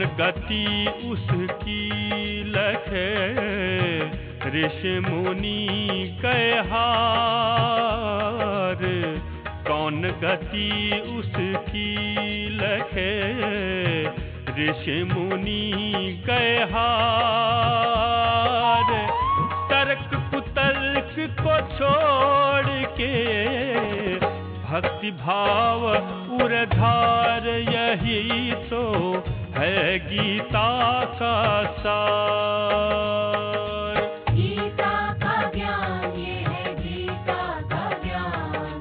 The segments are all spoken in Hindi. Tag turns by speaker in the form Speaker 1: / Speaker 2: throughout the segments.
Speaker 1: गति उसकी लखे ऋषि मुनि कहार। कौन गति उसकी लखे ऋषि मुनि कहार। तर्क कुतर्क को छोड़ के भक्ति भाव उरधार, यही तो है गीता का सार।
Speaker 2: गीता का ज्ञान, ये है गीता का ज्ञान।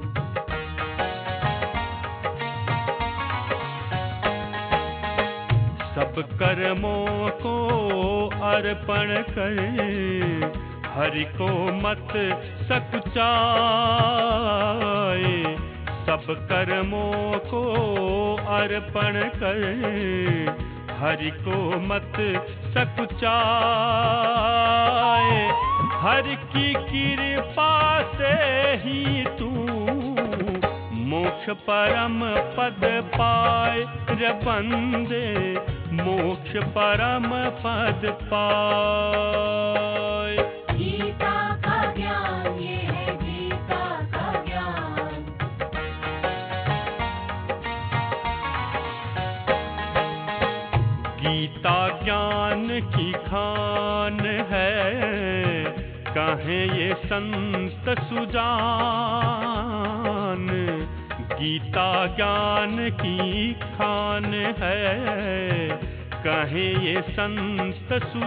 Speaker 1: सब कर्मों को अर्पण करे हरि को मत सकुचाए। सब कर्मों को अर्पण करे हरि को मत सकुचाए। हरि की कृपा से ही तू मोक्ष परम पद पाए रे बंदे, मोक्ष परम पद पाए।
Speaker 2: गीता का ज्ञान, ये है गीता का ज्ञान।
Speaker 1: गीता ज्ञान की खान है, कहें ये संत सुजान। गीता ज्ञान की खान है, कहें ये संत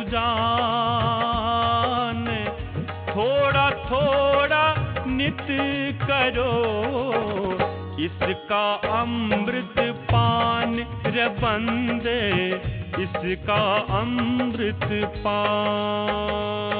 Speaker 1: सुजान। थोड़ा थोड़ा नित करो इसका अमृत पान रे बंदे, इसका अमृत पान।